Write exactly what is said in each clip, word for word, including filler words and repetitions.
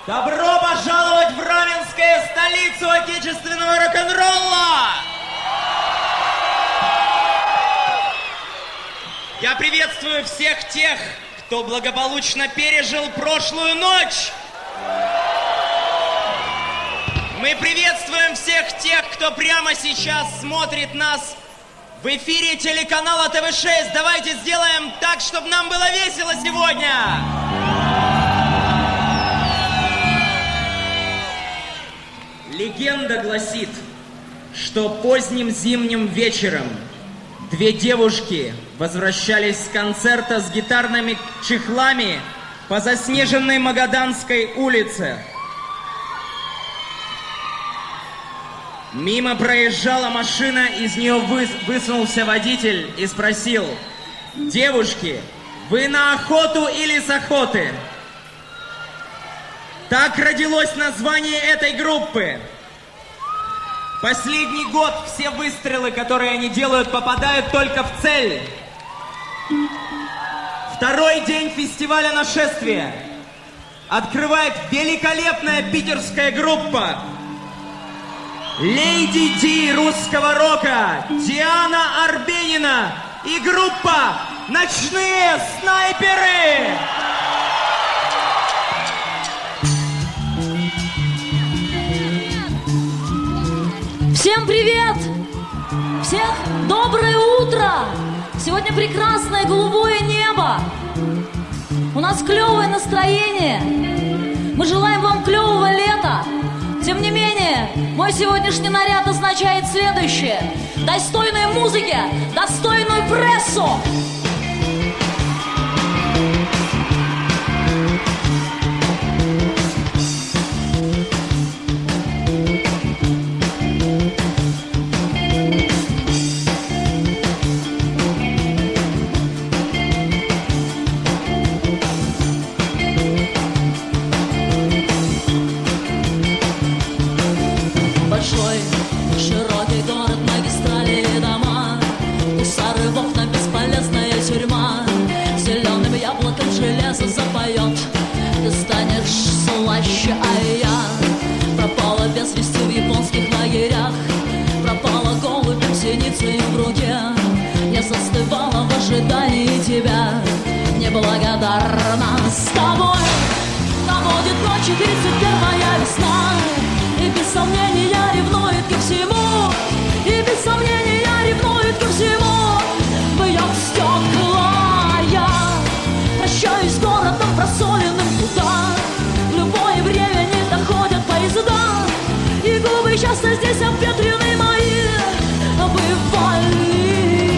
Добро пожаловать в Раменское, столицу отечественного рок-н-ролла! Я приветствую всех тех, кто благополучно пережил прошлую ночь. Мы приветствуем всех тех, кто прямо сейчас смотрит нас в эфире телеканала тэ вэ шесть. Давайте сделаем так, чтобы нам было весело сегодня. Легенда гласит, что поздним зимним вечером две девушки возвращались с концерта с гитарными чехлами по заснеженной Магаданской улице. Мимо проезжала машина, из нее выс высунулся водитель и спросил: «Девушки, вы на охоту или с охоты?» Так родилось название этой группы. Последний год все выстрелы, которые они делают, попадают только в цель. Второй день фестиваля «Нашествие» открывает великолепная питерская группа Леди Ди русского рока, Диана Арбенина и группа «Ночные снайперы». Всем привет! Всех доброе утро! Сегодня прекрасное голубое небо. У нас клевое настроение. Мы желаем вам клевого лета. Тем не менее, мой сегодняшний наряд означает следующее: достойной музыки, достойную прессу. Запоет, ты станешь слаще, а я пропала без вести в японских лагерях, пропала голубем синицей в руке. Я застывала в ожидании тебя, неблагодарна. С тобой наводит ночи тридцать первая весна, и без сомнения ревнует ко всему, и без сомнения ревнует ко всему. Бьет стекла я, прощаюсь с городом просоленным, куда в любое время не доходят поезда, и губы часто здесь обветрены мои бывали.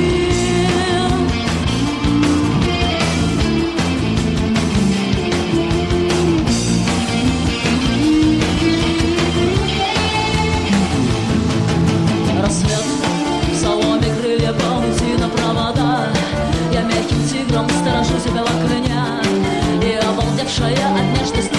Рассвет в соломе, крылья паутина, провода. Я мягким тигром сторожу тебя в окне, и обалдевшая от нежности